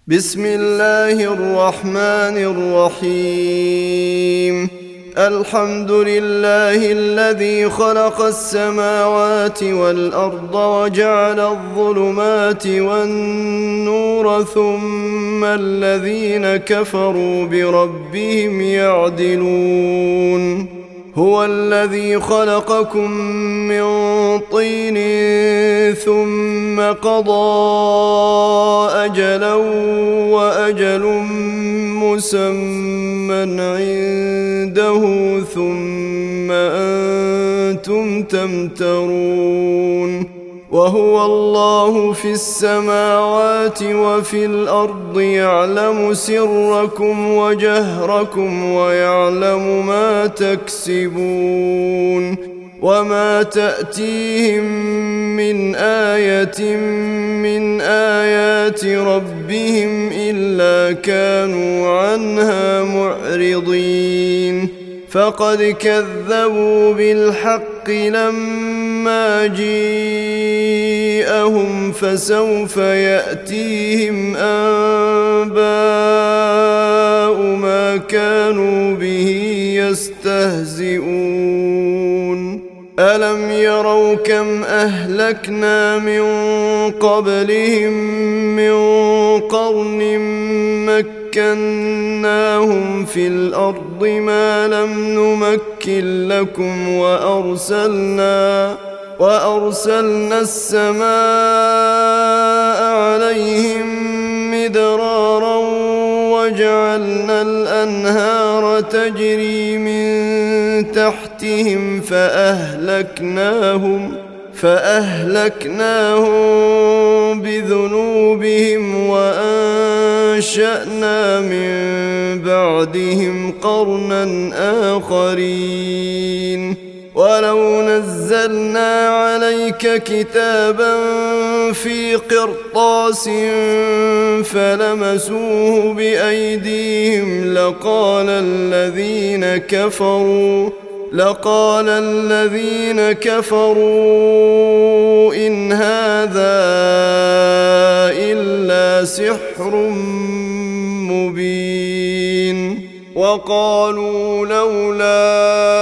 بسم الله الرحمن الرحيم. الحمد لله الذي خلق السماوات والأرض وجعل الظلمات والنور ثم الذين كفروا بربهم يعدلون. هو الذي خلقكم من طين ثم قضى أجلا وأجل مسمى عنده ثم أنتم تمترون. وهو الله في السماوات وفي الأرض يعلم سركم وجهركم ويعلم ما تكسبون. وما تأتيهم من آية من آيات ربهم إلا كانوا عنها معرضين. فقد كذبوا بالحق لما جيءهم فسوف يأتيهم أنباء ما كانوا به يستهزئون. ألم يروا كم أهلكنا من قبلهم من قرن مكناهم في الأرض ما لم نمكن لكم وأرسلنا السماء عليهم مدرارا وجعلنا الأنهار تجري من تحتهم فأهلكناهم بذنوبهم وأنشأنا من بعدهم قرنا آخرين. ولو نزلنا عليك كتابا في قرطاس فلمسوه بأيديهم لقال الذين كفروا إن هذا إلا سحر مبين. وقالوا لولا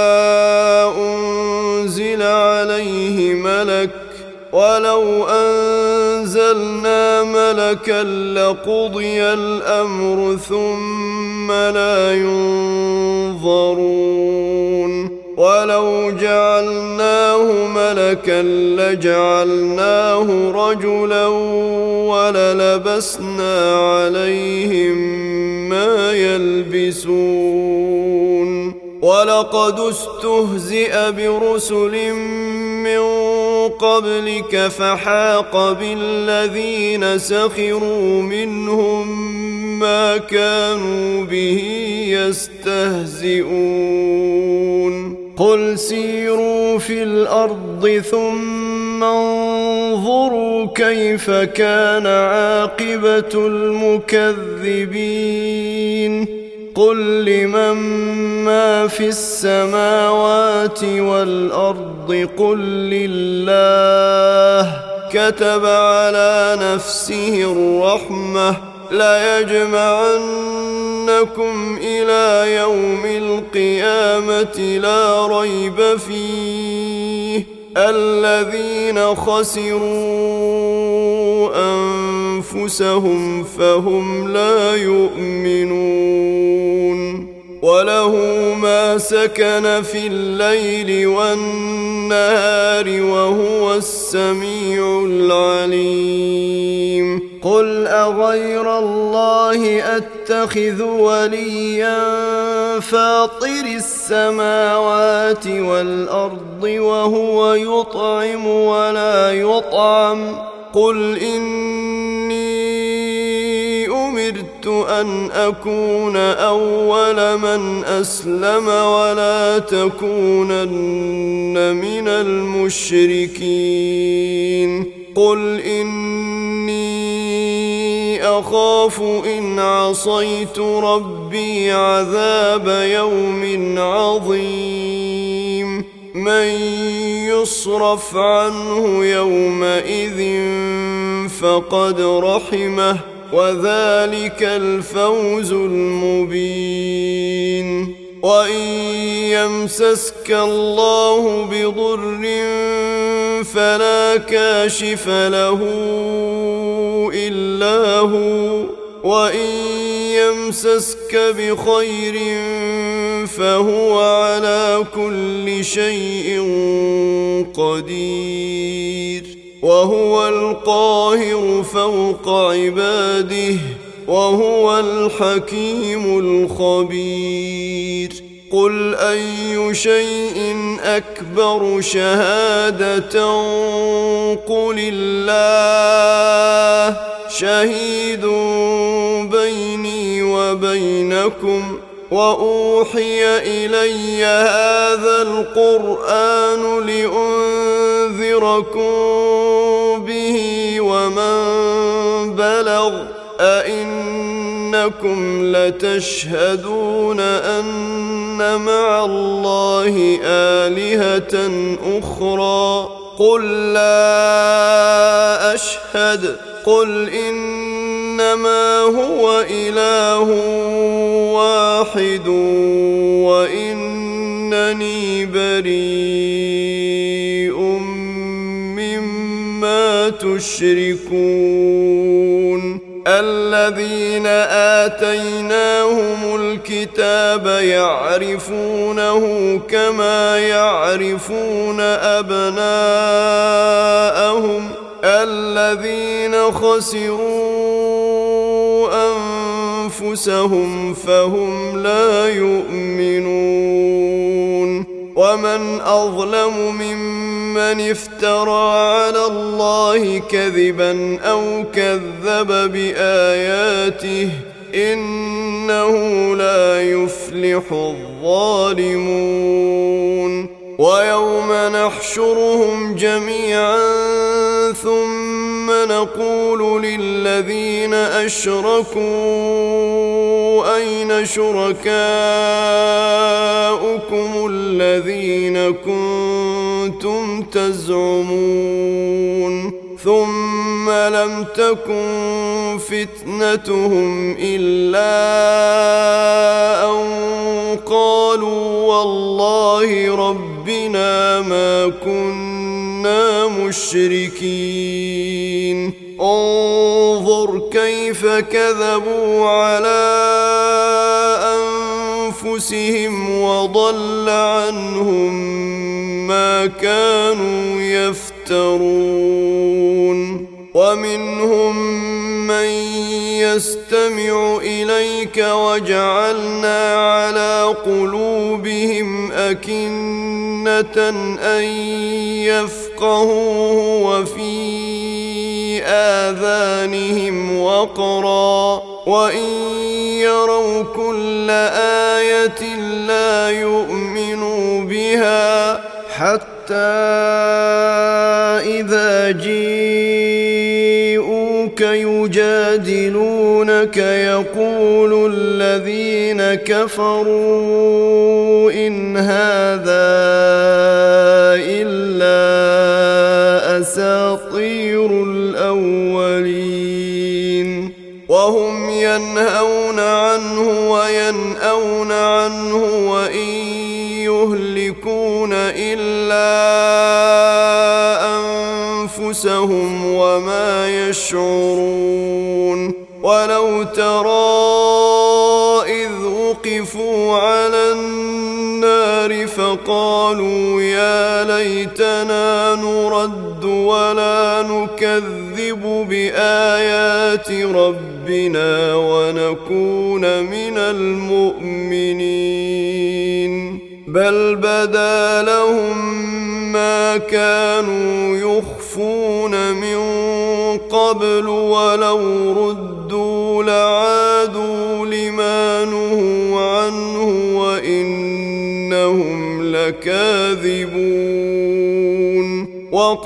أنزل عليه ملك ولو أنزلنا ملكا لقضي الأمر ثم لا ينظرون. ولو جعلناه ملكا لجعلناه رجلا وللبسنا عليهم ما يلبسون. ولقد استهزئ برسل من قبلك فحاق بالذين سخروا منهم ما كانوا به يستهزئون. قل سيروا في الأرض ثم انظروا كيف كان عاقبة المكذبين. قل لمن ما في السماوات والأرض قل لله كتب على نفسه الرحمة ليجمعنكم إلى يوم القيامة لا ريب فيه الذين خسروا أنفسهم فهم لا يؤمنون. وله ما سكن في الليل والنهار وهو السميع العليم. قل أغير الله أتخذ وليا فاطر السماوات والأرض وهو يطعم ولا يطعم. قل إني أمرت أن أكون أول من أسلم ولا تكونن من المشركين. قل إني أخاف إن عصيت ربي عذاب يوم عظيم. من يصرف عنه يومئذ فقد رحمه وذلك الفوز المبين. وإن يمسسك الله بضر فلا كاشف له إلا هو، وإن يمسسك بخير فهو على كل شيء قدير، وهو القاهر فوق عباده، وهو الحكيم الخبير. قل أي شيء أكبر شهادة قل الله شهيد بيني وبينكم، وأوحي إلي هذا القرآن لأنذركم به ومن بلغ. أئنكم لتشهدون أن مع الله آلهة أخرى؟ قل لا أشهد. قل إنما هو إله واحد وإنني بريء مما تشركون. الذين آتيناهم الكتاب يعرفونه كما يعرفون أبناءهم، الذين خسروا أنفسهم فهم لا يؤمنون. ومن أظلم ممن افترى على الله كذبا أو كذب بآياته، إنه لا يفلح الظالمون. ويوم نحشرهم جميعا ثم نقول للذين أشركوا أين شركاؤكم الذين كنتم تزعمون؟ ثم لم تكن فتنتهم إلا أن قالوا والله ربنا ما كنا مشركين. انظر كيف كذبوا على أنفسهم وضل عنهم ما كانوا يفترون. ومنهم من يستمع إليك وجعلنا على قلوبهم أكنة أن يفقهوه وفي آذانهم وقرا، وإن يروا كل آية لا يؤمنوا بها، حتى إذا جيءوك يجادلونك يقول الذين كفروا إن هذا إلا أساطير الأولين. وهم ينهون عنه وينأون عنه وإن يهلكون إلا أنفسهم وما يشعرون. ولو ترى إذ وقفوا على النار فقالوا يا ليتنا نرد ولا نكذب بآيات ربنا ونكون من المؤمنين، بل بدا لهم ما كانوا يخفون من قبل ولو ردوا لعادوا لما نهوا عنه وإنهم لكاذبون.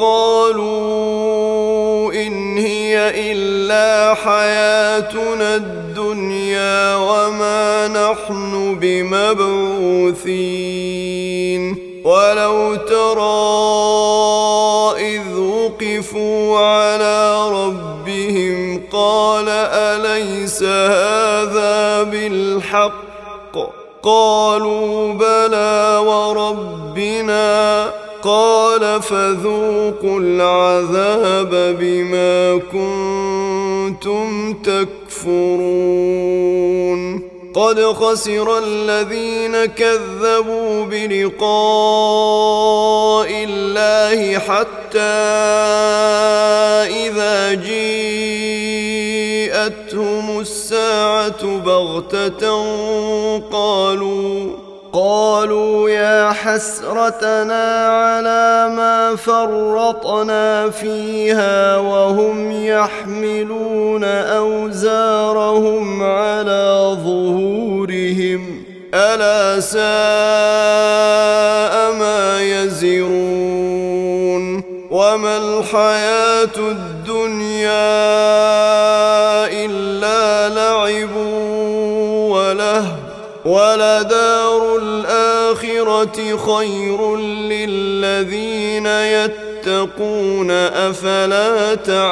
وقالوا إن هي إلا حياتنا الدنيا وما نحن بمبعوثين. ولو ترى إذ وقفوا على ربهم قال ألم أليس هذا بالحق قالوا بلى وربنا قال فذوقوا العذاب بما كنتم تكفرون قد خسر الذين كذبوا بلقاء الله حتى إذا جيءتهم الساعة بغتة قالوا يا حسرتنا على ما فرطنا فيها وهم يحملون أوزارهم على ظهورهم ألا ساء ما يزرون وما الحياة الدنيا إلا لعب ولهو ولدار الآخرة خير للذين يتقون أفلا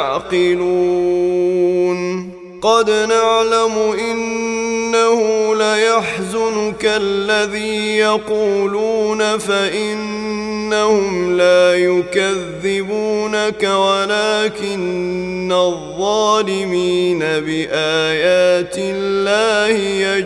تعقلون قد نعلم إنه ليحزنك الذي يقولون فإنهم لا يكذبونك ولكن الظالمين بآيات الله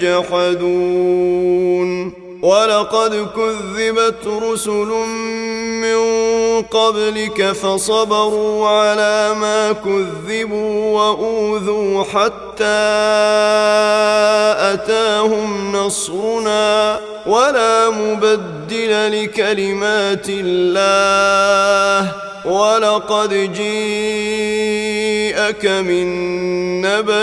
يجحدون ولقد كذبت رسل من قبلك فصبروا على ما كذبوا وأوذوا حتى أتاهم نصرنا ولا مبدل لكلمات الله ولقد جيءك من نبأ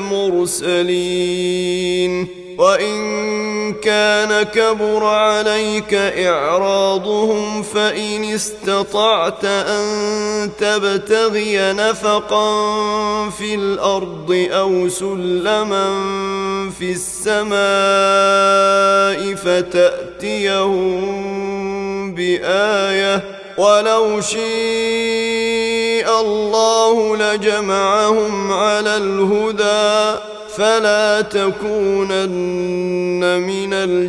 المرسلين وإن كان كبر عليك إعراضهم فإن استطعت أن تبتغي نفقا في الأرض أو سلما في السماء فتأتيهم بآية ولو شاء الله لجمعهم على الهدى فلا تكونن من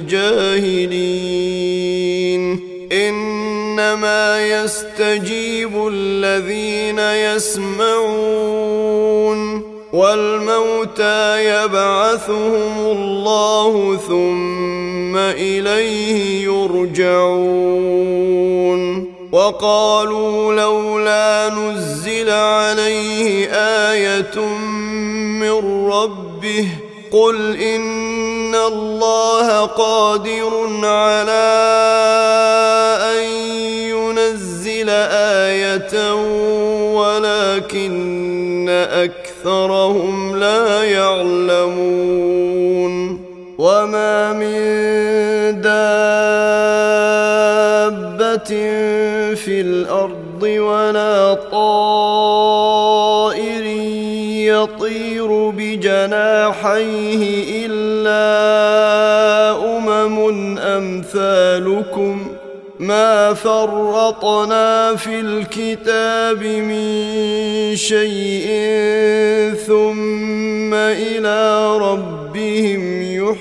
الجاهلين إنما يستجيب الذين يسمعون والموتى يبعثهم الله ثم إليه يرجعون وقالوا لولا نزل عليه آية من ربه قل إن الله قادر على أن ينزل آية ولكن أكثرهم لا يعلمون وما من دابة في الأرض ولا طائر يطير بجناحيه إلا أمثالكم ما فرطنا في الكتاب من شيء ثم إلى ربهم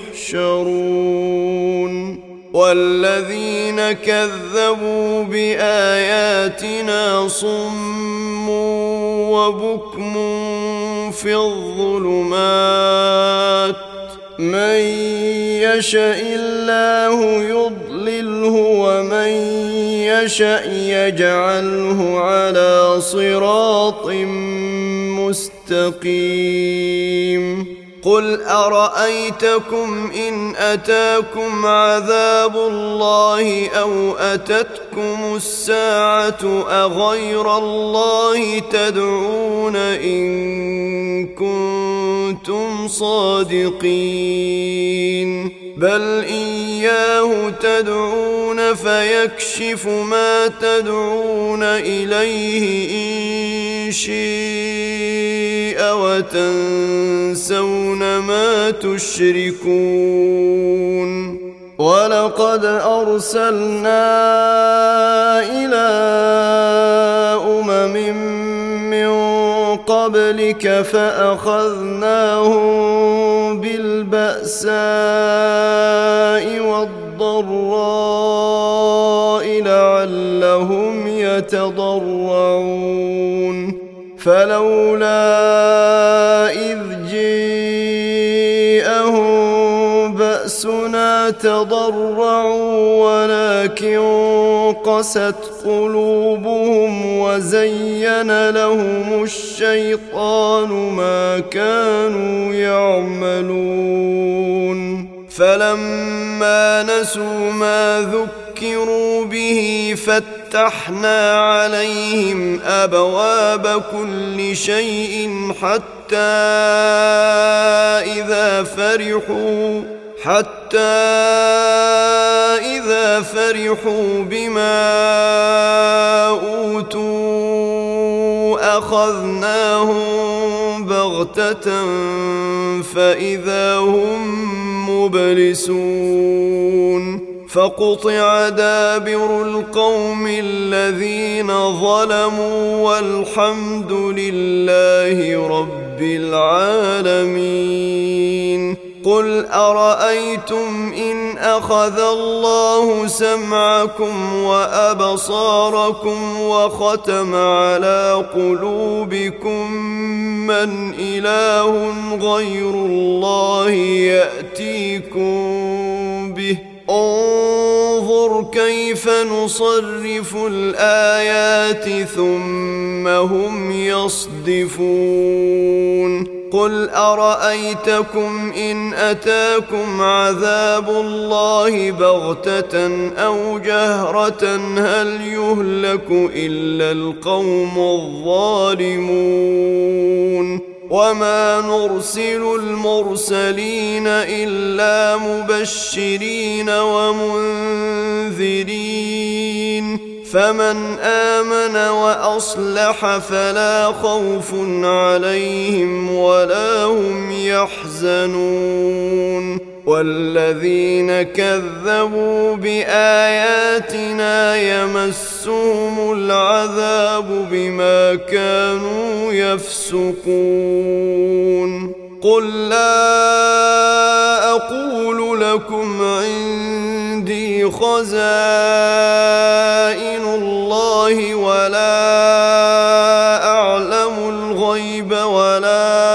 يحشرون والذين كذبوا بآياتنا صم وبكم في الظلمات من يشاء الله يضلله ومن يشاء يجعله على صراط مستقيم قل أرأيتكم إن أتاكم عذاب الله أو أتتكم الساعة أغير الله تدعون إن كنتم صادقين بل إياه تدعون فيكشف ما تدعون إليه إن شاء وتنسون ما تشركون ولقد أرسلنا إلى أمم من قبلك فأخذناهم بالبأساء والضراء لعلهم يتضرعون فلولا إذ جاءهم بأسنا تضرعوا ولكن قست قلوبهم وزين لهم الشيطان ما كانوا يعملون فلما نسوا ما ذكروا به فتحنا عليهم أبواب كل شيء حتى إذا فرحوا بما أوتوا أخذناهم بغتة فإذا هم مبلسون فقطع دابر القوم الذين ظلموا والحمد لله رب العالمين قل أرأيتم إن أخذ الله سمعكم وأبصاركم وختم على قلوبكم من إله غير الله يأتيكم به انظر كيف نصرف الآيات ثم هم يصدفون قل أرأيتكم إن أتاكم عذاب الله بغتة أو جهرة هل يهلك إلا القوم الظالمون وما نرسل المرسلين إلا مبشرين ومنذرين فمن آمن وأصلح فلا خوف عليهم ولا هم يحزنون والذين كذبوا بآياتنا يمسهم العذاب بما كانوا يفسقون قل لا أقول لكم عندي خزائن الله ولا أعلم الغيب ولا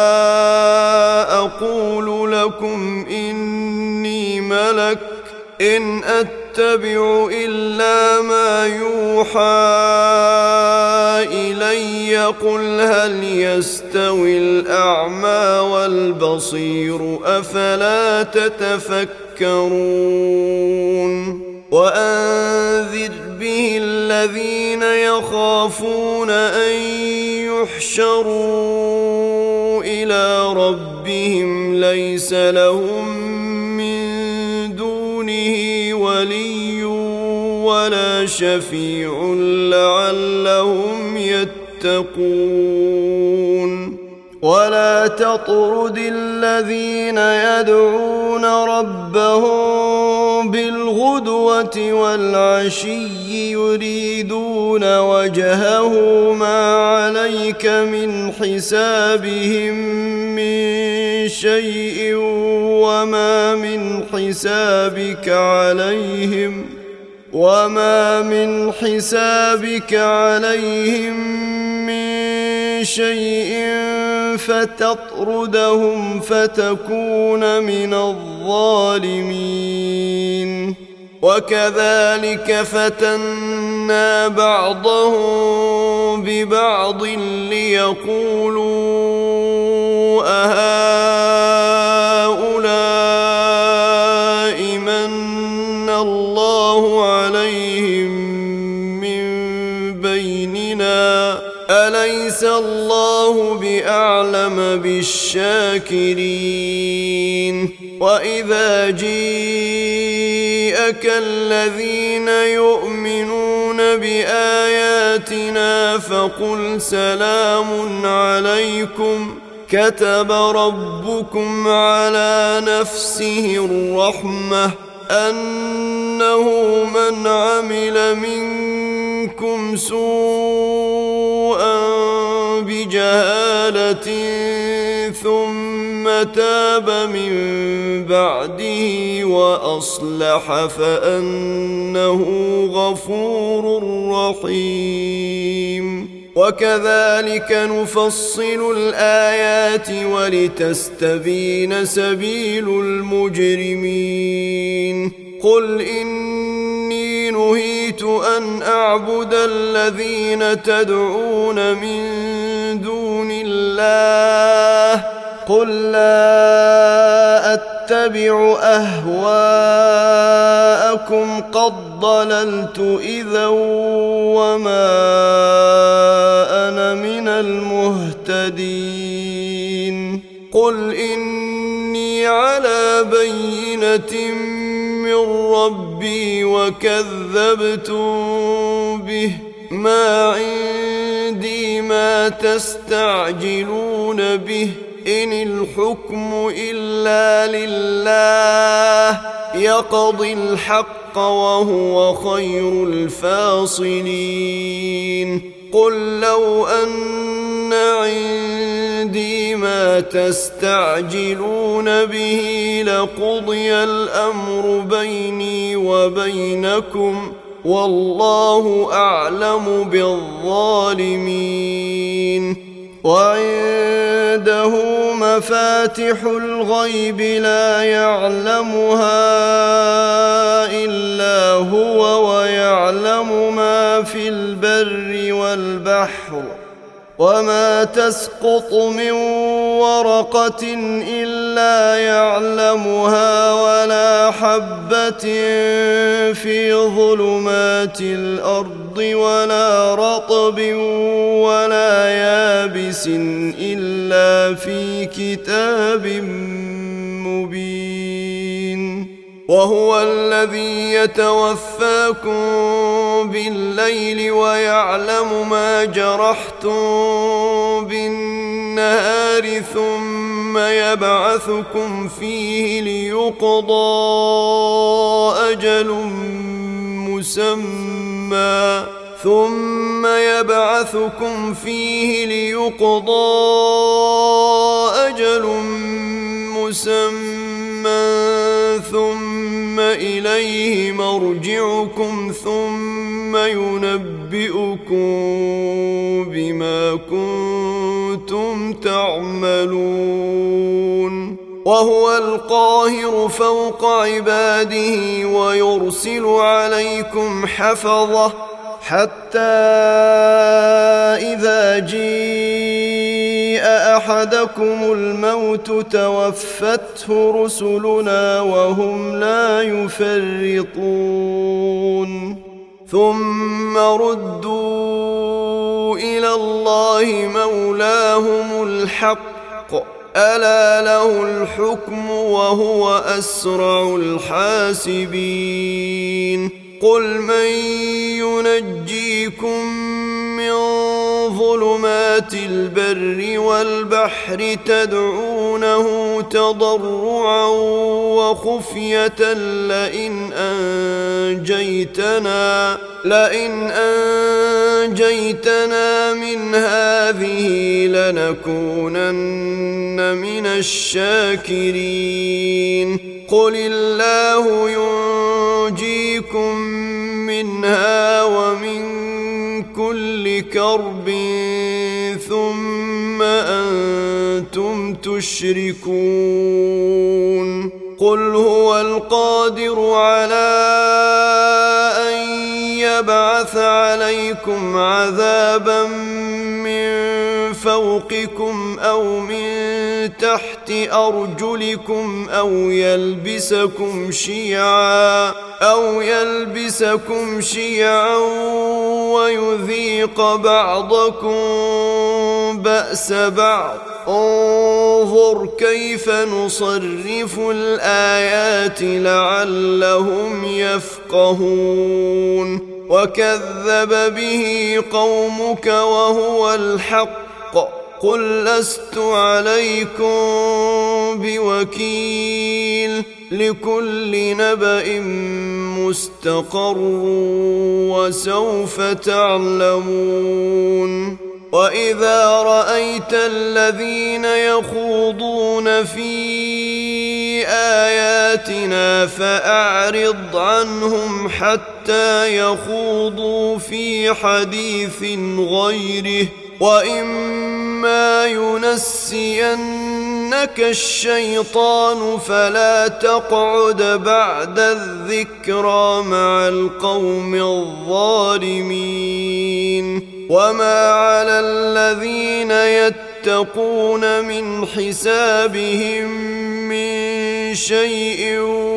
أقول لكم إني ملك إن أتبع إلا ما يوحى إلي قل هل يستوي الأعمى والبصير أفلا تتفكرون وأنذر به الذين يخافون أن يحشروا إلى ربهم ليس لهم من دونه ولي ولا شفيع لعلهم يتقون ولا تطرد الذين يدعون ربهم بالغدوة والعشي يريدون وجهه ما عليك من حسابهم من شيء وما من حسابك عليهم من شيء فتطردهم فتكون من الظالمين وكذلك فتنا بعضهم ببعض ليقولوا أهؤلاء من الله عليهم من بيننا أليس الله بأعلم بالشاكرين وإذا جيءك الذين يؤمنون بآياتنا فقل سلام عليكم كتب ربكم على نفسه الرحمة أنه من عمل منكم سوءا بجهالة حالة ثم تاب من بعده وأصلح فأنه غفور رحيم. وكذلك نفصل الآيات ولتستبين سبيل المجرمين. قل إني نهيت أن أعبد الذين تدعون من دون الله. قل لا أتبع أهواءكم قد ضللت إذا وما أنا من المهتدين. قل إني على بينة من ربي وكذبتم به، ما عندي ما تستعجلون به، إن الحكم إلا لله يقضي الحق وهو خير الفاصلين. قل لو أن عندي ما تستعجلون به لقضي الأمر بيني وبينكم والله أعلم بالظالمين. وعنده مفاتح الغيب لا يعلمها إلا هو ويعلم ما في البر والبحر، وما تسقط من ورقة إلا يعلمها ولا حبة في ظلمات الأرض ولا رطب ولا يابس إلا في كتاب مبين. وهو الذي يتوفاكم بالليل ويعلم ما جرحتم بالنهار ثم يبعثكم فيه ليقضى أجل مسمى ثم إليه مرجعكم ثم ينبئكم بما كنتم تعملون. وهو القاهر فوق عباده ويرسل عليكم حفظة حتى إذا جيء أحدكم الموت توفته رسلنا وهم لا يفرطون. ثم ردوا إلى الله مولاهم الحق ألا له الحكم وهو أسرع الحاسبين. قل من ينجيكم من ظلمات البر والبحر تدعونه تضرعا وخفية لئن أنجيتنا من هذه لنكونن من الشاكرين. قل الله ينجيكم منها ومن كل كرب ثم أنتم تشركون. قل هو القادر على أن يبعث عليكم عذابا من فوقكم أو من تحت أرجلكم أو يلبسكم شيعا ويذيق بعضكم بأس بعض. انظر كيف نصرف الآيات لعلهم يفقهون. وكذب به قومك وهو الحق قل لست عليكم بوكيل لكل نبأ مستقر وسوف تعلمون. وإذا رأيت الذين يخوضون في آياتنا فأعرض عنهم حتى يخوضوا في حديث غيره، وإما ينسينك الشيطان فلا تقعد بعد الذكرى مع القوم الظالمين. وما على الذين يتقون من حسابهم من شيء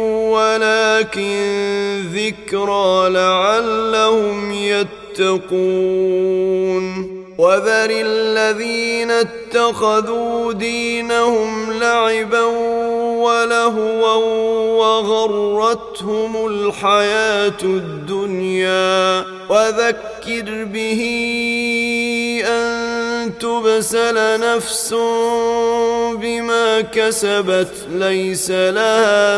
ولكن ذكرى لعلهم يتقون. وذر الذين اتخذوا دينهم لعبا ولهوا وغرتهم الحياة الدنيا، وذكر به أن تبسل نفس بما كسبت ليس لها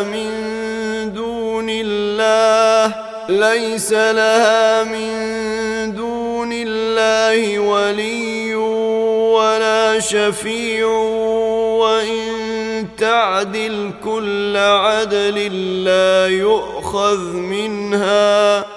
من دون الله ولي ولا شفيع، وإن تعدل كل عدل لا يؤخذ منها.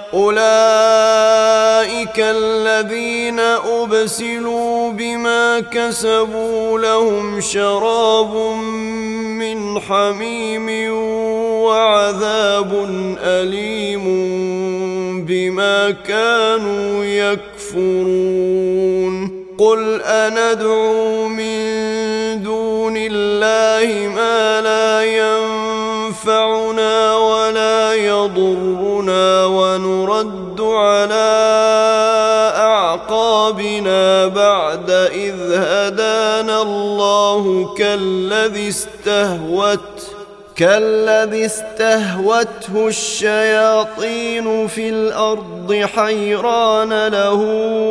أولئك الذين أبسلوا بما كسبوا لهم شراب من حميم وعذاب أليم بما كانوا يكفرون. قل أندعو من دون الله ما لا ينفعنا ولا يضرنا ونرد على أعقابنا بعد إذ هدانا الله كالذي استهوته الشياطين في الأرض حيران له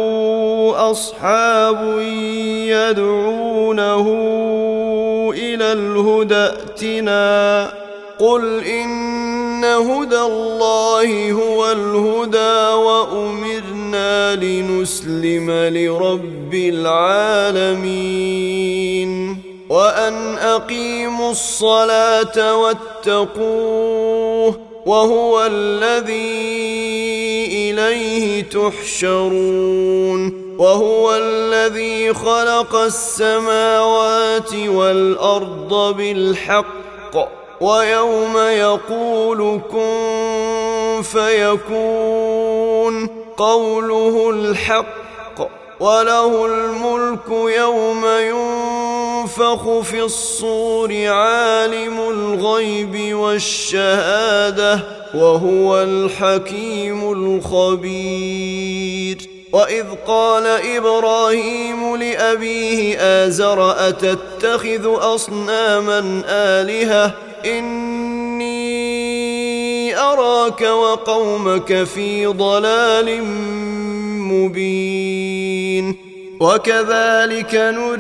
أصحاب يدعونه إلى الهدى ائتنا. قل إن هدى الله هو الهدى وأمرنا لنسلم لرب العالمين وأن أقيموا الصلاة واتقوه وهو الذي إليه تحشرون. وهو الذي خلق السماوات والأرض بالحق ويوم يقول كن فيكون قوله الحق وله الملك يوم ينفخ في الصور عالم الغيب والشهادة وهو الحكيم الخبير. وإذ قال إبراهيم لأبيه آزر أتتخذ أصناما آلهة إني أراك وقومك في ضلال مبين. وكذلك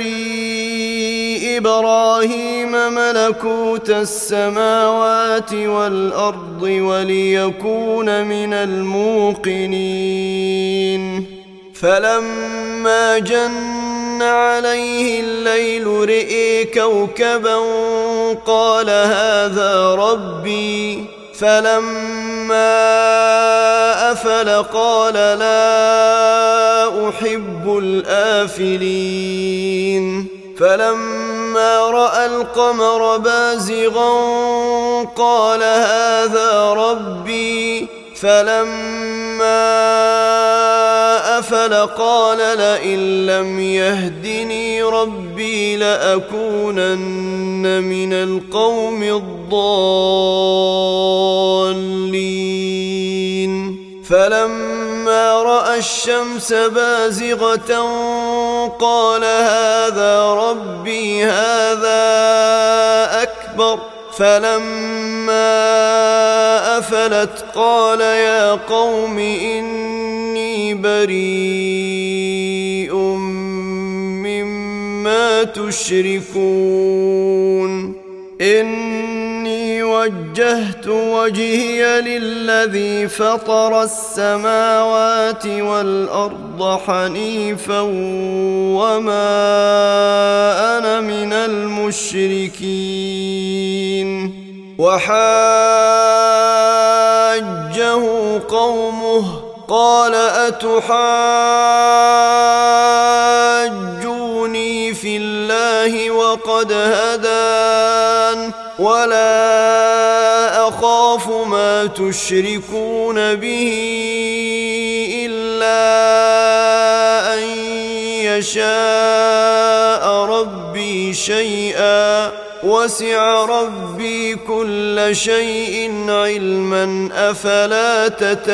نري إبراهيم ملكوت السماوات والأرض وليكون من الموقنين. فلما جن عليه الليل رئي كوكبا قال هذا ربي فلما أفل قال لا أحب الآفلين. فلما رأى القمر بازغا قال هذا ربي فلما أفل قال لئن لم يهدني ربي لأكونن من القوم الضالين. فلما رأى الشمس بازغة قال هذا ربي هذا أكبر. فلما أفلت قال يا قوم إني بريء مما تشركون إني وجهت وجهي للذي فطر السماوات والأرض حنيفا وما أنا من المشركين. وحاجه قومه قال أتحاجوني في الله وقد هدان ولا أخاف ما تشركون به إلا أن يشاء ربي شيئا وسع ربي كل شيء علما أفلا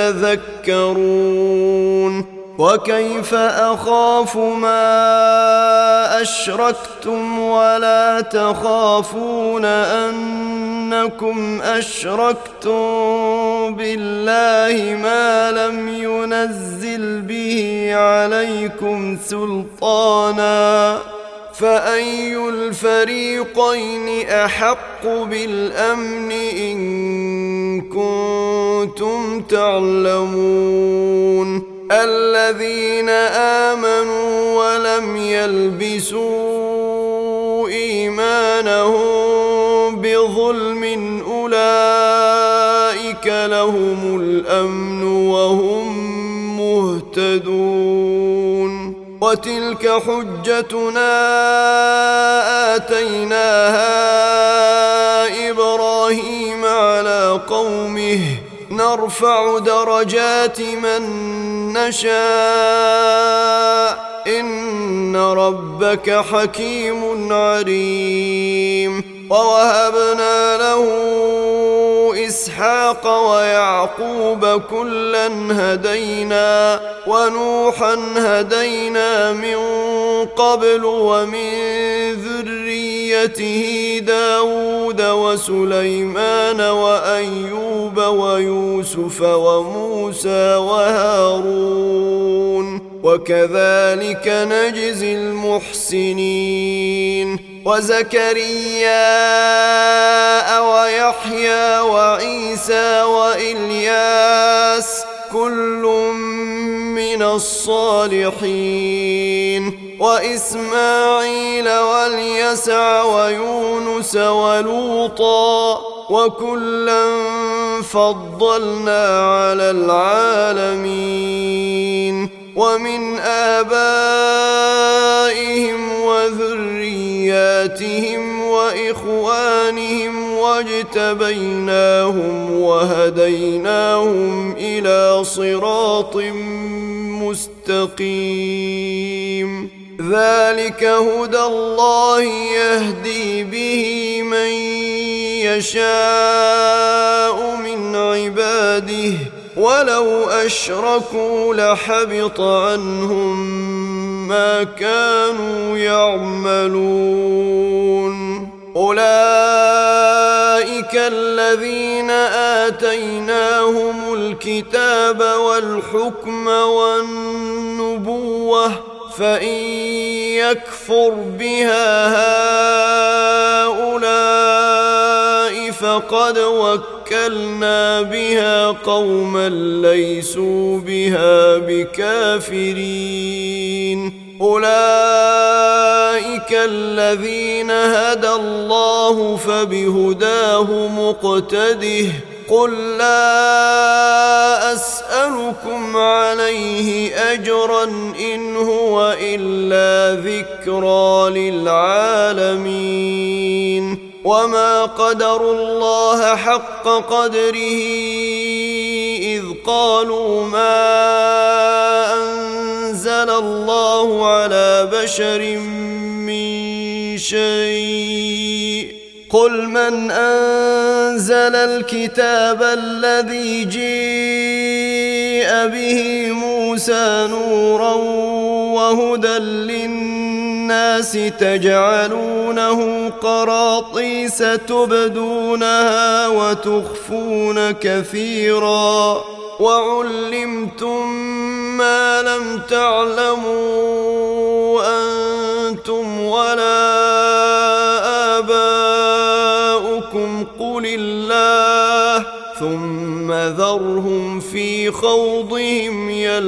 تتذكرون. وكيف أخاف ما أشركتم ولا تخافون أنكم أشركتم بالله ما لم ينزل به عليكم سلطانا فأي الفريقين أحق بالأمن إن كنتم تعلمون. الذين آمنوا ولم يلبسوا إيمانهم بظلم أولئك لهم الأمن وهم مهتدون. وتلك حجتنا آتيناها إبراهيم على قومه نرفع درجات من نشاء إن ربك حكيم عليم. ووهبنا له إسحاق ويعقوب كلا هدينا ونوحا هدينا من قبل ومن ذريته داود وسليمان وأيوب ويوسف وموسى وهارون وكذلك نجزي المحسنين. وزكريا ويحيى وعيسى وإلياس كل من الصالحين. وإسماعيل واليسع ويونس ولوطا وكلا فضلنا على العالمين. ومن آبائهم وذرياتهم وإخوانهم واجتبيناهم وهديناهم إلى صراط مستقيم. ذلك هدى الله يهدي به من يشاء من عباده ولو أشركوا لحبط عنهم ما كانوا يعملون. أولئك الذين آتيناهم الكتاب والحكم والنبوة فإن يكفر بها هؤلاء فقد وكلنا بها قوما ليسوا بها بكافرين. أولئك الذين هدى الله فبهداه مقتده. قل لا أسألكم عليه أجرا إن هو إلا ذكرى للعالمين. وما قدروا الله حق قدره إذ قالوا ما أنزل الله على بشر من شيء. قل من أنزل الكتاب الذي جيء به موسى نورا وهدى للناس تجعلونه قراطيس تبدونها وتخفون كثيرا وعلمتم ما لم تعلموا أنتم ولا آباؤكم قل الله ثم ذرهم في خوضهم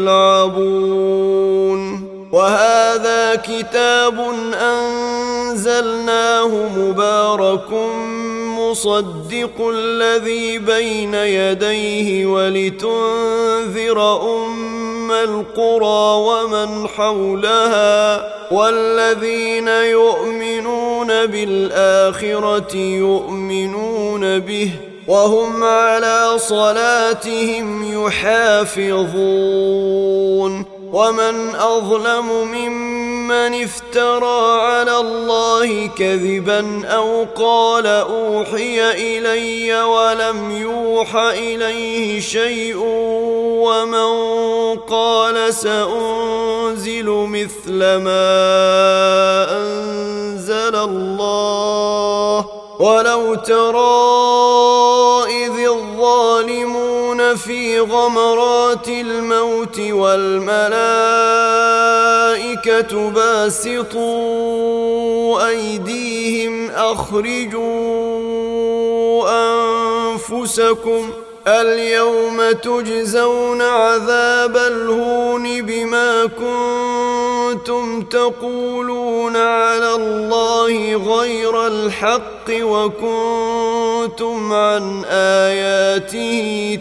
يلعبون وهذا كتاب أنزلناه مبارك مصدق الذي بين يديه ولتنذر أم القرى ومن حولها والذين يؤمنون بالآخرة يؤمنون به وهم على صلاتهم يحافظون ومن أظلم ممن افترى على الله كذبا أو قال أوحي إلي ولم يوح إليه شيء ومن قال سأنزل مثل ما أنزل الله ولو ترى إذ الظالمون في غمرات الموت والملائكة باسطوا أيديهم أخرجوا أنفسكم اليوم تجزون عذاب الهون بما كنتم تقولون على الله غير الحق وكنتم عن آياته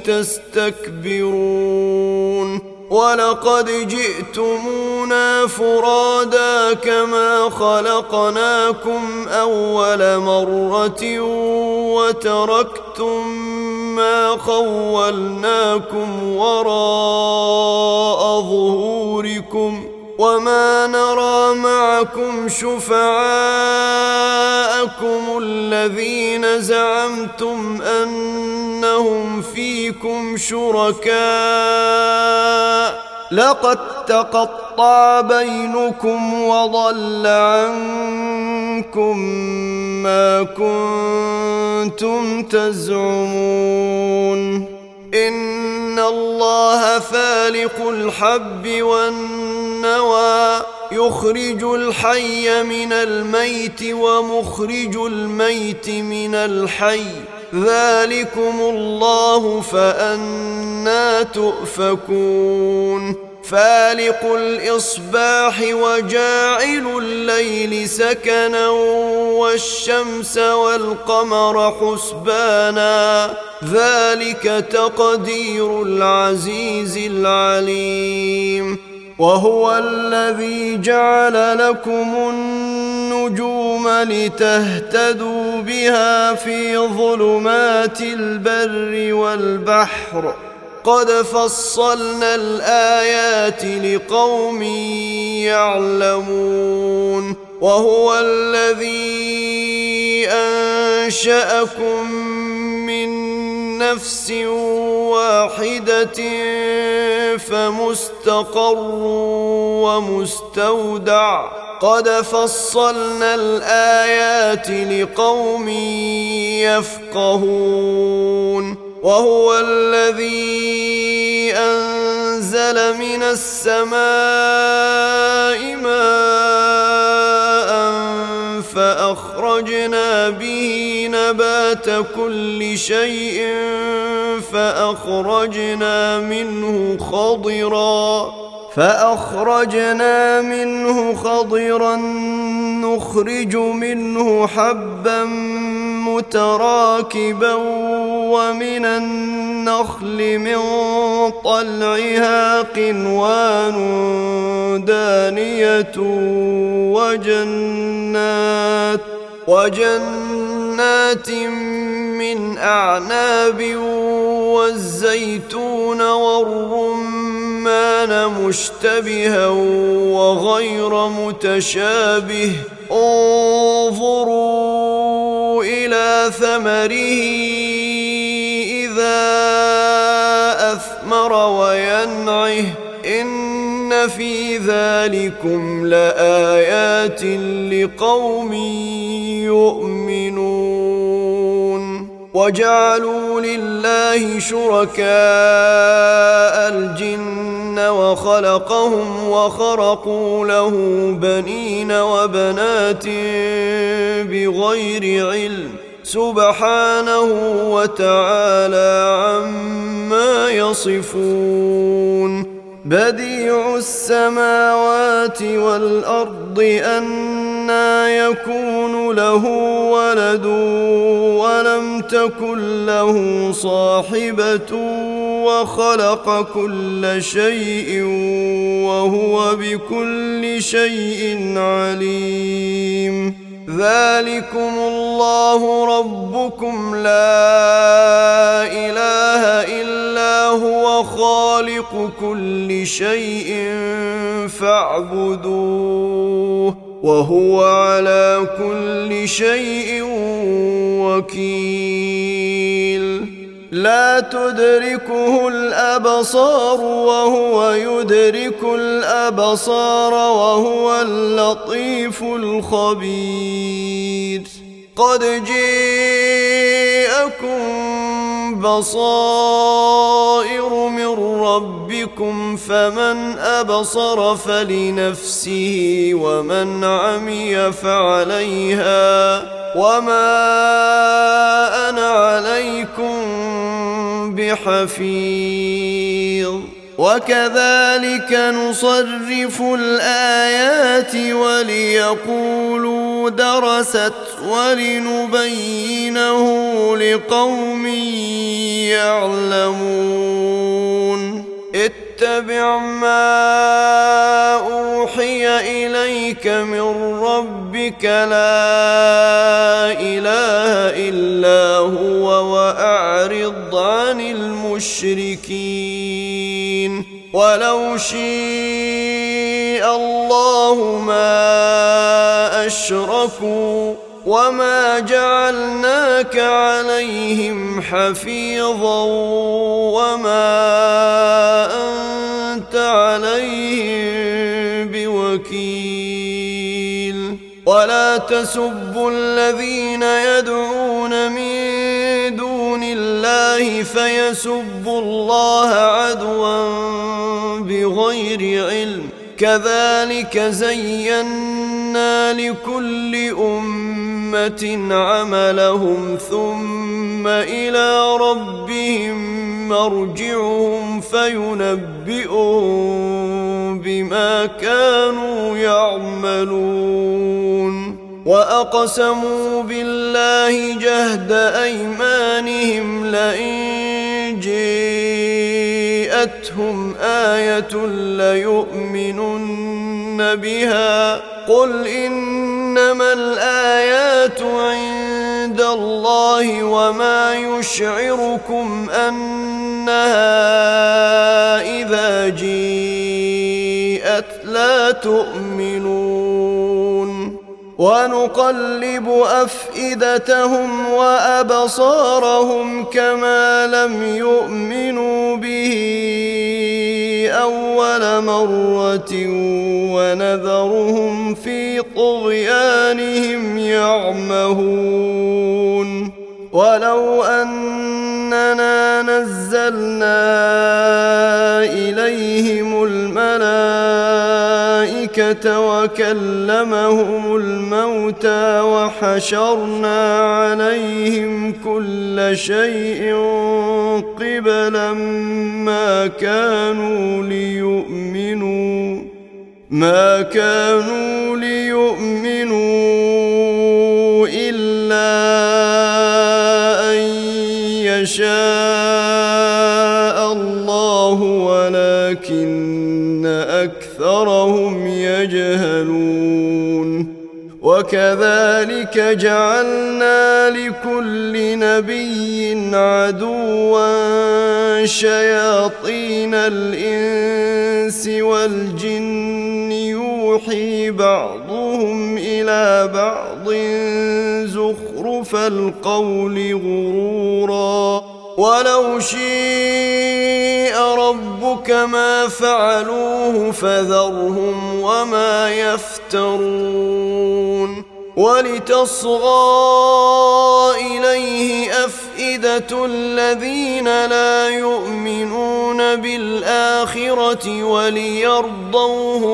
تستكبرون ولقد جئتمونا فرادا كما خلقناكم أول مرة وتركتم ما خولناكم وراء ظهوركم وما نرى معكم شفعاءكم الذين زعمتم أنهم فيكم شركاء لقد تقطع بينكم وضل عنكم ما كنتم تزعمون إن الله فالق الحب والنوى يخرج الحي من الميت ومخرج الميت من الحي ذلكم الله فأنى تؤفكون فالق الإصباح وجاعل الليل سكنا والشمس والقمر حسبانا ذلك تقدير العزيز العليم وهو الذي جعل لكم النجوم لتهتدوا بها في ظلمات البر والبحر قد فصلنا الآيات لقوم يعلمون وهو الذي أنشأكم من نفس واحدة فمستقر ومستودع قد فصلنا الآيات لقوم يفقهون وهو الذي أنزل من السماء ماء فأخرجنا به نبات كل شيء فأخرجنا منه خضرا نخرج منه حبا متراكبا ومن النخل من طلعها قنوان دانية وجنات من أعناب والزيتون والرمان مشتبها وغير متشابه انظروا إلى ثمره إذا أثمر وينعه إن في ذلكم لآيات لقوم يؤمنون وجعلوا لله شركاء الجن وخلقهم وخرقوا له بنين وبنات بغير علم سبحانه وتعالى عما يصفون. بديع السماوات والأرض أنى يكون له ولد ولم تكن له صاحبة وخلق كل شيء وهو بكل شيء عليم. ذلكم الله ربكم لا إله إلا هو خالق كل شيء فاعبدوه وهو على كل شيء وكيل. لا تدركه الأبصار وهو يدرك الأبصار وهو اللطيف الخبير. قد جاءكم بصائر من ربكم فمن أبصر فلنفسه ومن عمي فعليها وما أنا عليكم بحفيظ. وكذلك نصرف الآيات وليقولوا درست ولنبينه لقوم يعلمون. اتبع ما أوحي إليك من ربك لا إله إلا هو وأعرض عن المشركين. ولو شاء الله ما أشركوا وما جعلناك عليهم حفيظا وما أنت عليهم بوكيل. ولا تسبوا الذين يدعون من دون الله فيسبوا الله عدوا بغير علم. كذلك زينا لكل أمة عملهم ثم إلى ربهم مرجعهم فينبئهم بما كانوا يعملون. وأقسموا بالله جهد أيمانهم لئن جاءتهم آية ليؤمنن بها قل إنما الآيات عند الله وما يشعركم أنها إذا جاءت لا تؤمنون. ونقلب أفئدتهم وأبصارهم كما لم يؤمنوا به أول مرة ونذرهم في طغيانهم يعمهون. ولو أننا نزلنا إليهم الملائكة وكلمهم الموتى وحشرنا عليهم كل شيء قبلا ما كانوا ليؤمنوا إلا أن يشاء الله ولكن أكثرهم يجهلون. وكذلك جعلنا لكل نبي عدوا شياطين الإنس والجن يوحي بعضهم إلى بعض زخرف القول غرورا. ولو شاء ربك ما فعلوه فذرهم وما يفترون. ولتصغى إليه أفئدة الذين لا يؤمنون بالآخرة وليرضوه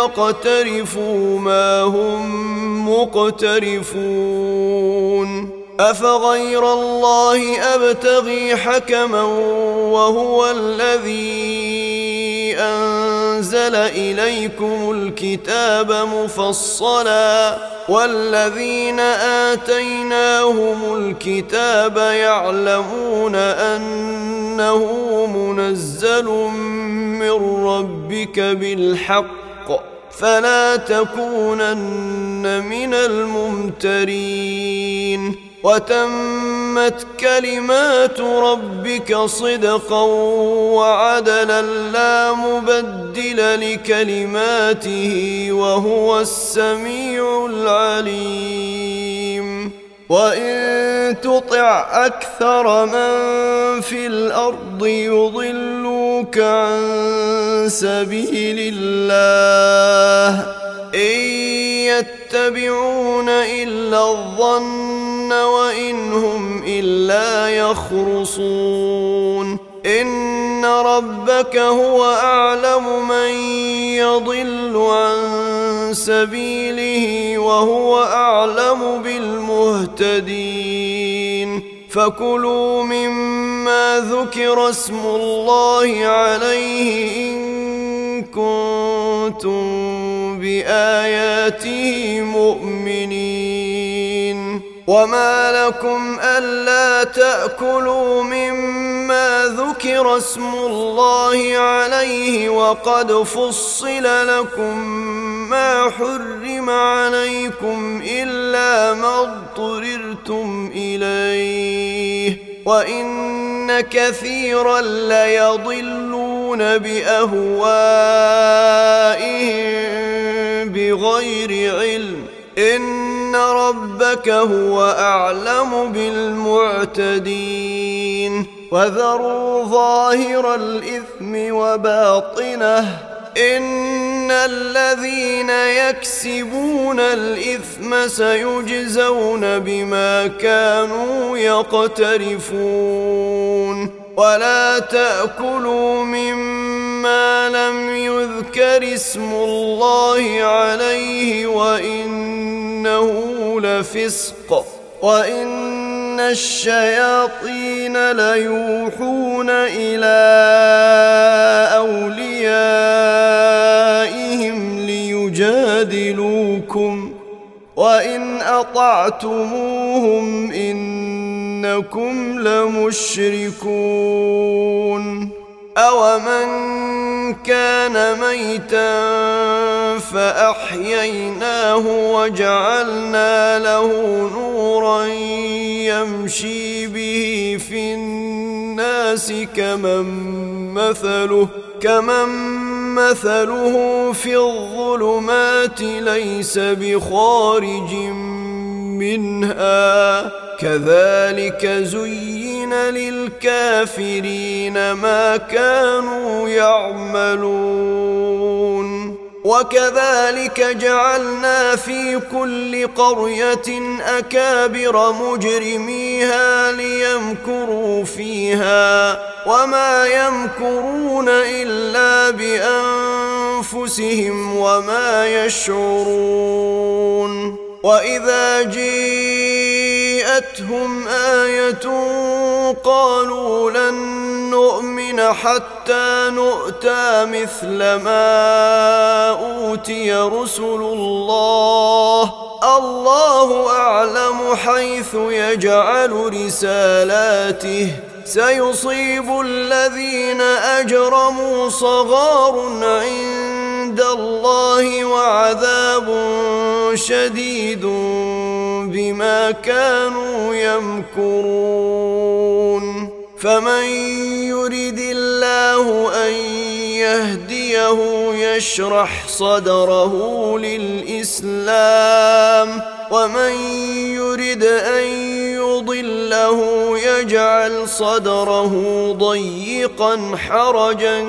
وليقترفوا ما هم مقترفون. أفغير الله أبتغي حكما وهو الذي أنزل إليكم الكتاب مفصلا والذين آتيناهم الكتاب يعلمون أنه منزل من ربك بالحق فلا تكونن من الممترين وتمت كلمات ربك صدقا وعدلا لا مبدل لكلماته وهو السميع العليم وإن تطع أكثر من في الأرض يضلوك عن سبيل الله إن يتبعون إلا الظن وإن هم إلا يخرصون إن ربك هو أعلم من يضل عن سبيله وهو أعلم بالمهتدين فكلوا مما ذكر اسم الله عليه إن كنتم بآياته مؤمنين وما لكم ألا تأكلوا مما ذكر اسم الله عليه وقد فصل لكم ما حرم عليكم إلا ما اضطررتم إليه وإن كثيرا ليضلون بأهوائهم بغير علم إن ربك هو أعلم بالمعتدين وذروا ظاهر الإثم وباطنه إن الذين يكسبون الإثم سيجزون بما كانوا يقترفون ولا تأكلوا مما لم يذكر اسم الله عليه وإنه لفسق وإن الشياطين ليوحون إلى أوليائهم ليجادلوكم وإن أطعتموهم إنكم لمشركون أومن كان ميتا فأحييناه وجعلنا له نورا يمشي به في الناس كمن مثله في الظلمات ليس بخارج منها كذلك زين للكافرين ما كانوا يعملون وكذلك جعلنا في كل قرية أكابر مجرميها ليمكروا فيها وما يمكرون إلا بأنفسهم وما يشعرون وإذا جيءتهم آية قالوا لن نؤمن حتى نؤتى مثل ما أوتي رسل الله الله أعلم حيث يجعل رسالاته سيصيب الذين أجرموا صغار عند الله وعذاب شديد بما كانوا يمكرون فمن يرد الله أن يهديه يشرح صدره للإسلام ومن يرد أن يضله يجعل صدره ضيقا حرجا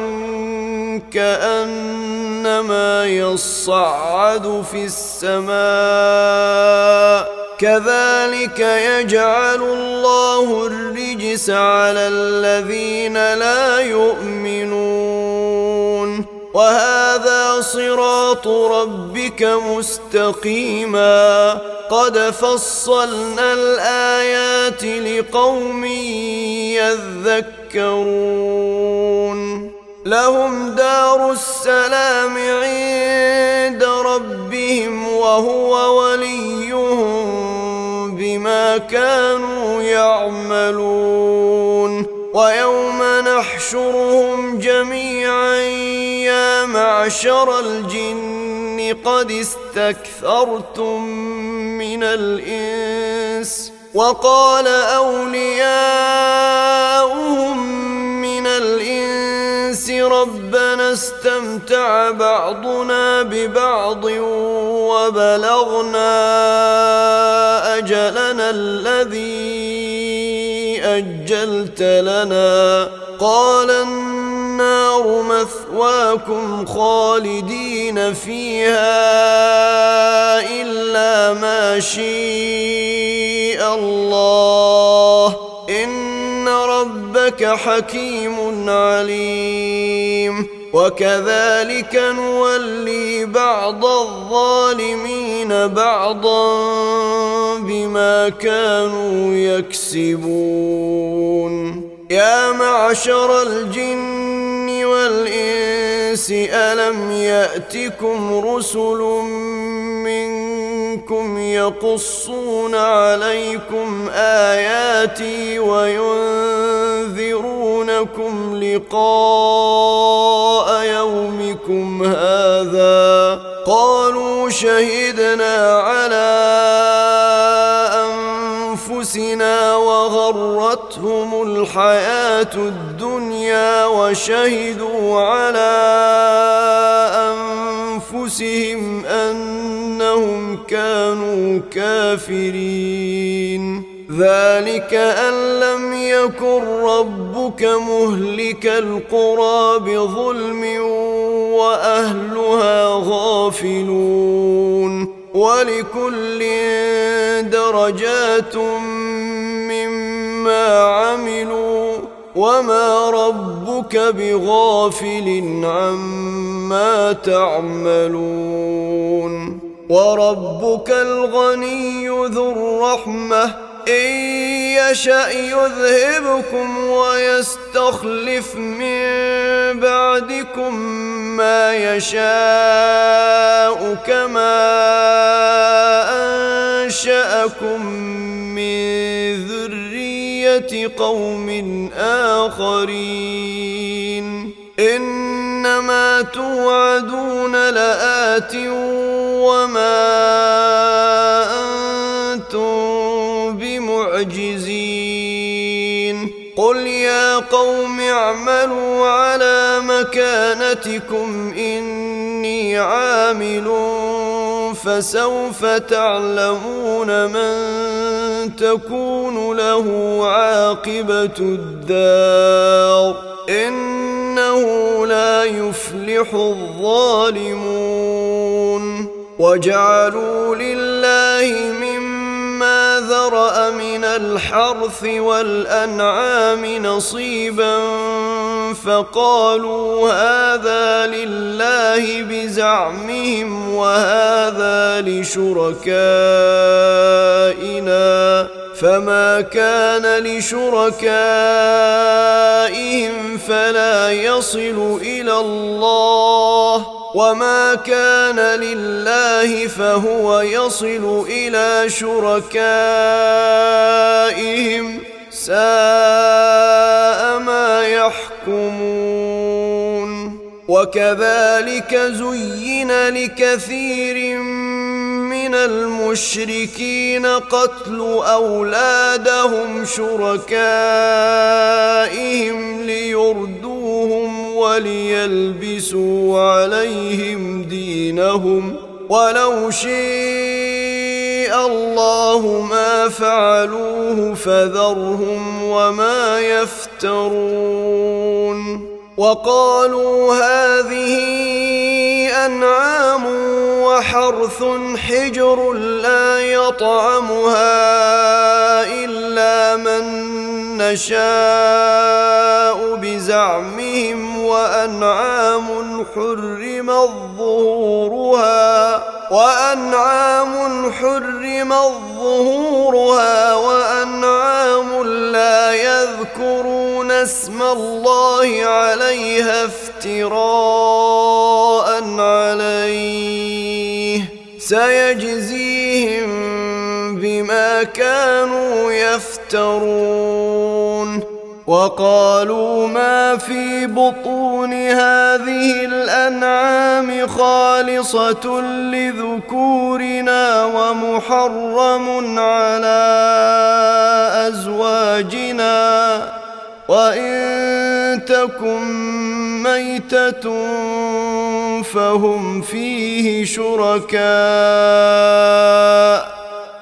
كأنما يصعد في السماء كذلك يجعل الله الرجس على الذين لا يؤمنون وهذا صراط ربك مستقيما قد فصلنا الآيات لقوم يذكرون لهم دار السلام عند ربهم وهو وليهم بما كانوا يعملون ويوم نحشرهم جميعا يا معشر الجن قد استكثرتم من الإنس وقال أولياؤهم من الإنس ربنا استمتع بعضنا ببعض وبلغنا أجلنا الذي أجلت لنا قال النار مثواكم خالدين فيها إلا ما شاء الله إن ربك حكيم عليم وكذلك نولي بعض الظالمين بعضا بما كانوا يكسبون يا معشر الجن والإنس ألم يأتكم رسل منكم يقصون عليكم آياتي وينذرونكم لقاء يومكم هذا قالوا شهدنا على أنفسنا وغرتهم الحياة الدنيا وشهدوا على أنفسهم أنهم كانوا كافرين ذلك أن لم يكن ربك مهلك القرى بظلم وأهلها غافلون ولكل درجات مما عملوا وما ربك بغافل عما تعملون وربك الغني ذو الرحمة إن يشأ يذهبكم ويستخلف من بعدكم ما يشاء كما أنشأكم من ذرية قوم آخرين إنما توعدون لآت وما أنتم بمعجزين قل يا قوم اعملوا على مكانتكم إني عامل فسوف تعلمون من تكون له عاقبة الدار إنه لا يفلح الظالمون وجعلوا لله مما ذرأ من الحرث والأنعام نصيبا فقالوا هذا لله بزعمهم وهذا لشركائنا فما كان لشركائهم فلا يصل إلى الله وما كان لله فهو يصل إلى شركائهم ساء ما يحكمون وكذلك زين لكثير من المشركين قتل أولادهم شركائهم ليردوهم وليلبسوا عليهم دينهم ولو شاء الله ما فعلوه فذرهم وما يفترون وقالوا هذه أنعام وحرث حجر لا يطعمها إلا من نشاء بزعمهم وأنعام حرمت ظهورها وأنعام لا يذكرون اسم الله عليها افتراء عليه سيجزيهم بما كانوا يفترون. وقالوا ما في بطون هذه الأنعام خالصة لذكورنا ومحرم على أزواجنا وإن تكن ميتة فهم فيه شركاء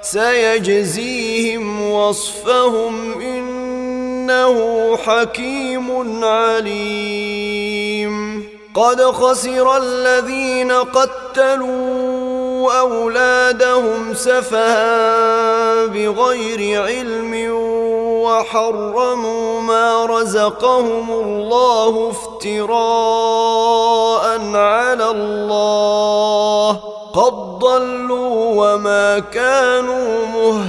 سيجزيهم وصفهم إنه حكيم عليم. قد خسر الذين قتلوا أولادهم سفها بغير علم وحرموا ما رزقهم الله افتراء على الله قد ضلوا وما كانوا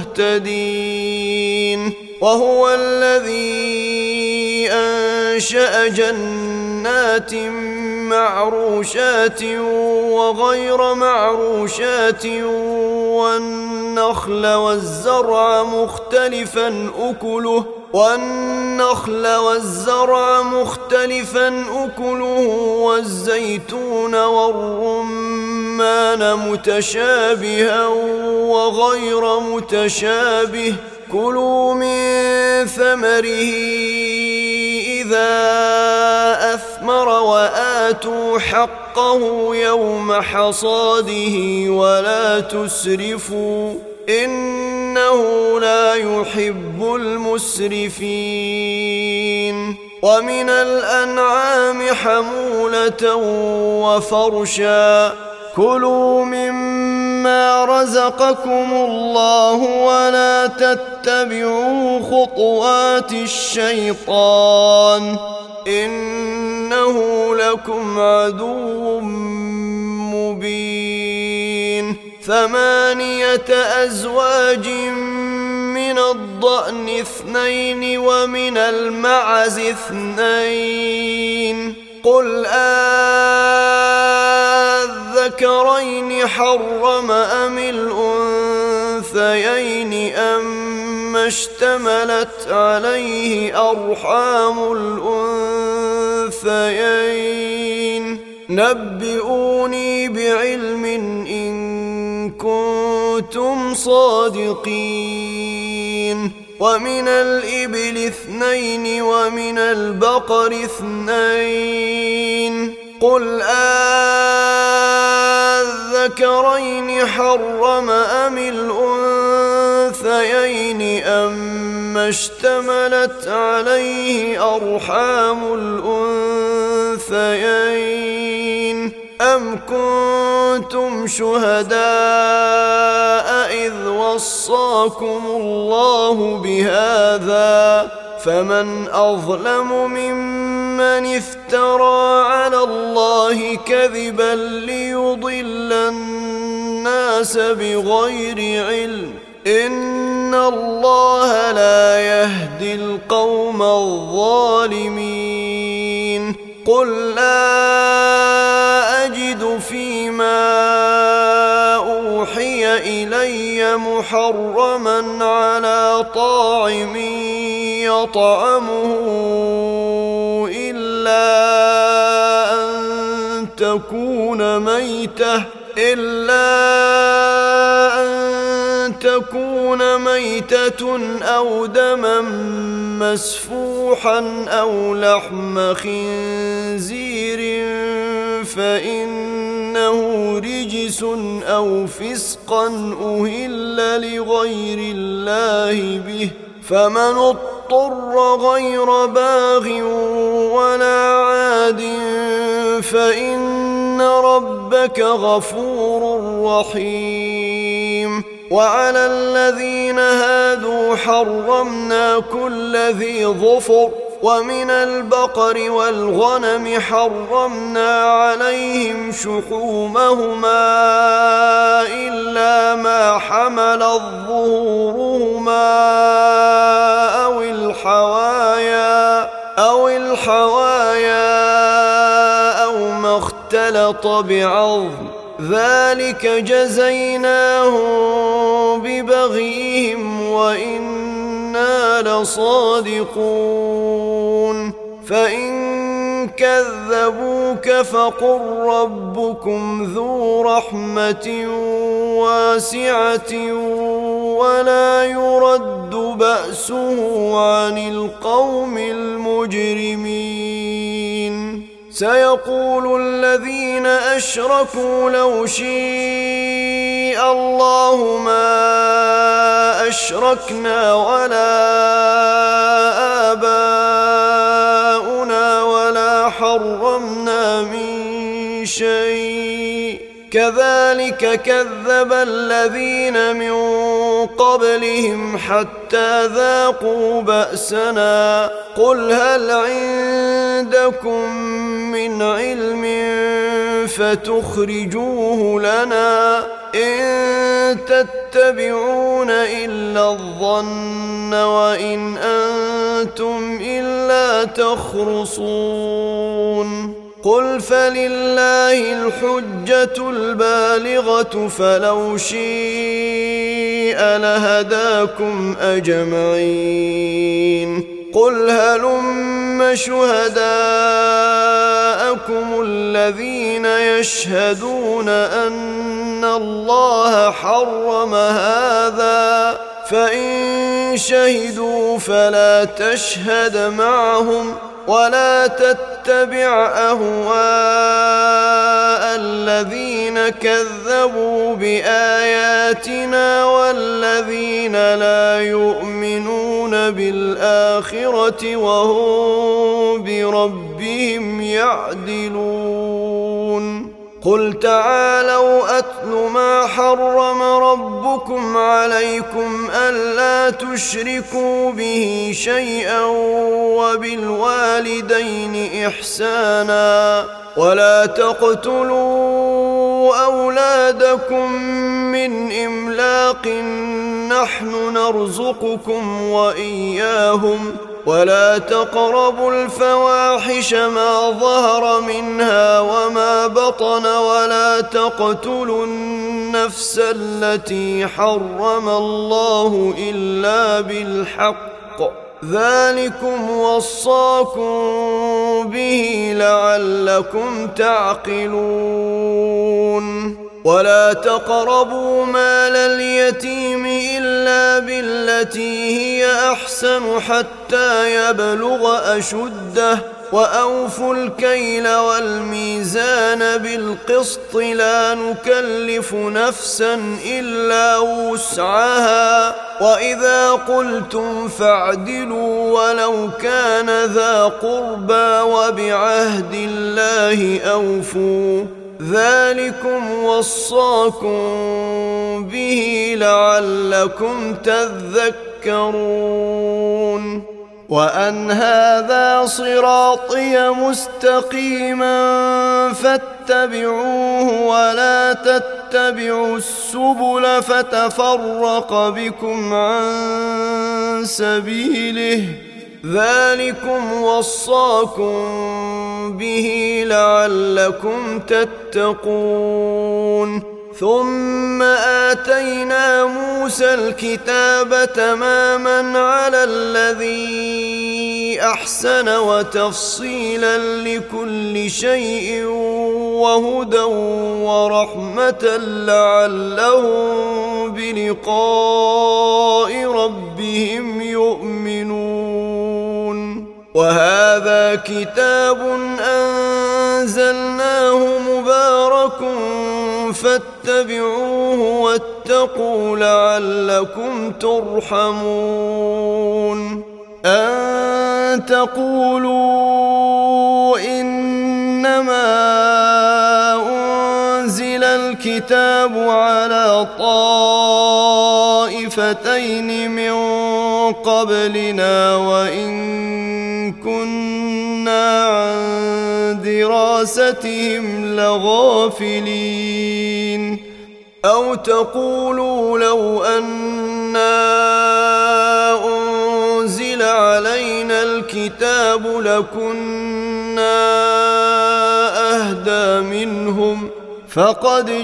مهتدين. وهو الذي أنشأ جنات معروشات وغير معروشات والنخل والزرع مختلفا أكله والزيتون والرمان متشابها وغير متشابه كلوا من ثمره إذا أثمر وآتوا حقه يوم حصاده ولا تسرفوا إنه لا يحب المسرفين. ومن الأنعام حمولة وفرشا كلوا مما رزقكم الله ولا تتبعوا خطوات الشيطان إنه لكم عدو مبين. 8 أزواج من الضأن 2 ومن المعز 2 قل الذكرين حرم أم الأنثيين أما اشتملت عليه أرحام الأنثيين نبئوني بعلم إن كنتم صادقين. ومن الإبل 2 ومن البقر 2 قل الذكرين حرم أم الأنثيين أما اشتملت عليه أرحام الأنثيين أم كنتم شهداء إذ وصاكم الله بهذا فمن أظلم ممن افترى على الله كذبا ليضل الناس بغير علم إن الله لا يهدي القوم الظالمين. قل لا أجد فيما أوحي إلي محرما على طاعم يطعمه إلا أن تكون ميتة أو دما مسفوحا أو لحم خنزير فإنه رجس أو فسقا أهل لغير الله به فمن اضطر غير باغ ولا عاد فإن ربك غفور رحيم. وعلى الذين هادوا حرمنا كل ذي ظفر ومن البقر والغنم حرمنا عليهم شحومهما إلا ما حملت ظهورهما أو الحوايا أو ما اختلط بعظم ذلك جزيناهم ببغيهم وإنا لصادقون فإن كذبوك فقل ربكم ذو رحمة واسعة ولا يرد بأسه عن القوم المجرمين سيقول الذين أشركوا لو شاء الله ما أشركنا ولا آباؤنا ولا حرمنا من شيء كذلك كذب الذين من قبلهم حتى ذاقوا بأسنا قل هل عندكم من علم فتخرجوه لنا إن تتبعون إلا الظن وإن أنتم إلا تخرصون قل فلله الحجة البالغة فلو شاء لهداكم أجمعين قل هلم شهداءكم الذين يشهدون أن الله حرم هذا فإن شهدوا فلا تشهد معهم ولا تتبع أهواء الذين كذبوا بآياتنا والذين لا يؤمنون بالآخرة وهم بربهم يعدلون قل تعالوا أتل ما حرم ربكم عليكم ألا تشركوا به شيئا وبالوالدين إحسانا ولا تقتلوا أولادكم من إملاق نحن نرزقكم وإياهم ولا تقربوا الفواحش ما ظهر منها وما بطن ولا تقتلوا النفس التي حرم الله إلا بالحق ذلكم وصاكم به لعلكم تعقلون ولا تقربوا مال اليتيم إلا بالتي هي أحسن حتى يبلغ أشده وأوفوا الكيل والميزان بالقسط لا نكلف نفسا إلا وسعها وإذا قلتم فاعدلوا ولو كان ذا قربى وبعهد الله أوفوا ذلكم وصاكم به لعلكم تذكرون وأن هذا صراطي مستقيما فاتبعوه ولا تتبعوا السبل فتفرق بكم عن سبيله ذلكم وصاكم به لعلكم تتقون ثم آتينا موسى الكتاب تماما على الذي أحسن وتفصيلا لكل شيء وهدى ورحمة لعلهم بلقاء ربهم يؤمنون وهذا كتاب أنزلناه مبارك فاتبعوه واتقوا لعلكم ترحمون أن تقولوا إنما أنزل الكتاب على طائفتين سنتين من قبلنا وإن كنا عن دراستهم لغافلين أو تقولوا لو أنا أنزل علينا الكتاب لكنا أهدى منهم فقد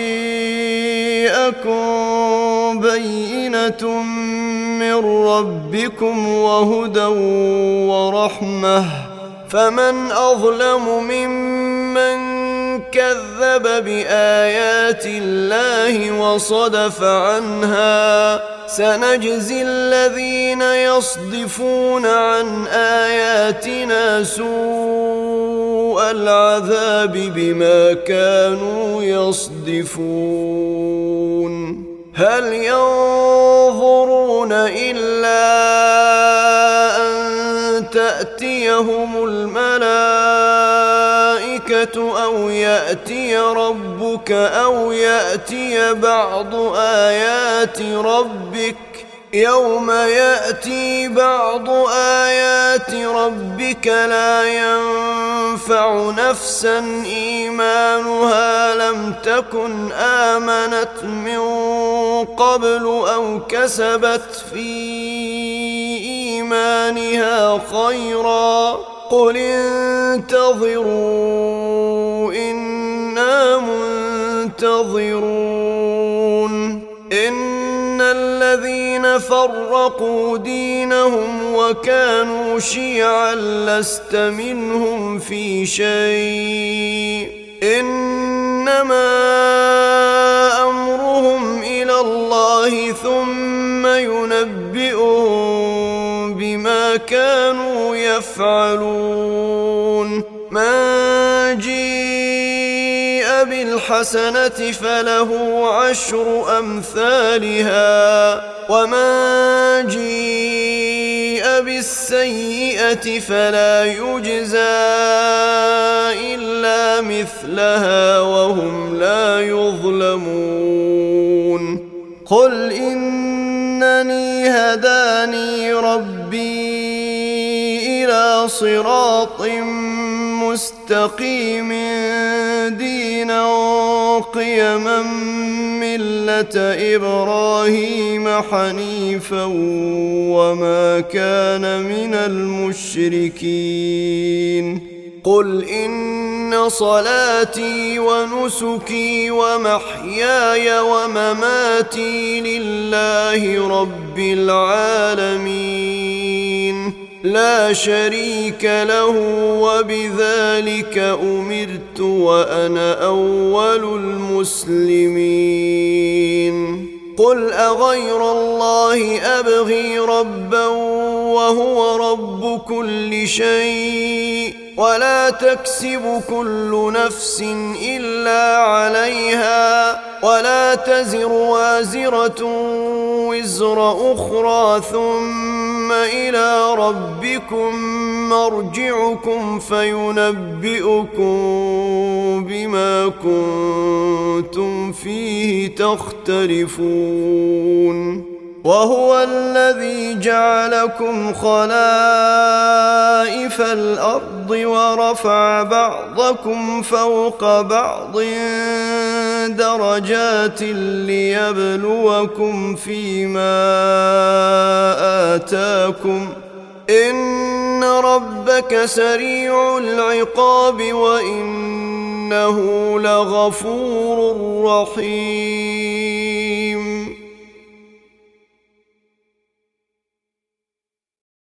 جاءكم بينة من ربكم وهدى ورحمة فمن أظلم ممن كذب بآيات الله وصدف عنها سنجزي الذين يصدفون عن آياتنا سوء العذاب بما كانوا يصدفون هل ينظرون إلا أن تأتيهم الملائكة أو يأتي ربك أو يأتي بعض آيات ربك يوم يأتي بعض آيات ربك لا ينفع نفسا إيمانها لم تكن آمنت من قبل أو كسبت في إيمانها خيرا قل انتظروا إنا منتظرون إن الذين فرقوا دينهم وكانوا شيعا لست منهم في شيء إنما أمرهم إلى الله ثم ينبئهم بما كانوا يفعلون من جاء بالحسنة فله عشر أمثالها ومن جاء بالسيئة فلا يجزى إلا مثلها وهم لا يظلمون قل إنني هداني ربي إلى صراط مستقيم دينا قيما ملة إبراهيم حنيفا وما كان من المشركين قل إن صلاتي ونسكي ومحياي ومماتي لله رب العالمين لا شريك له وبذلك أمرت وأنا أول المسلمين قل أغير الله أبغي ربا وهو رب كل شيء ولا تكسب كل نفس إلا عليها ولا تزر وازرة وزر أخرى ثم إلى ربكم مرجعكم فينبئكم بما كنتم فيه تختلفون وهو الذي جعلكم خلائف الأرض ورفع بعضكم فوق بعض درجات ليبلوكم فيما آتاكم إن ربك سريع العقاب وإنه لغفور رحيم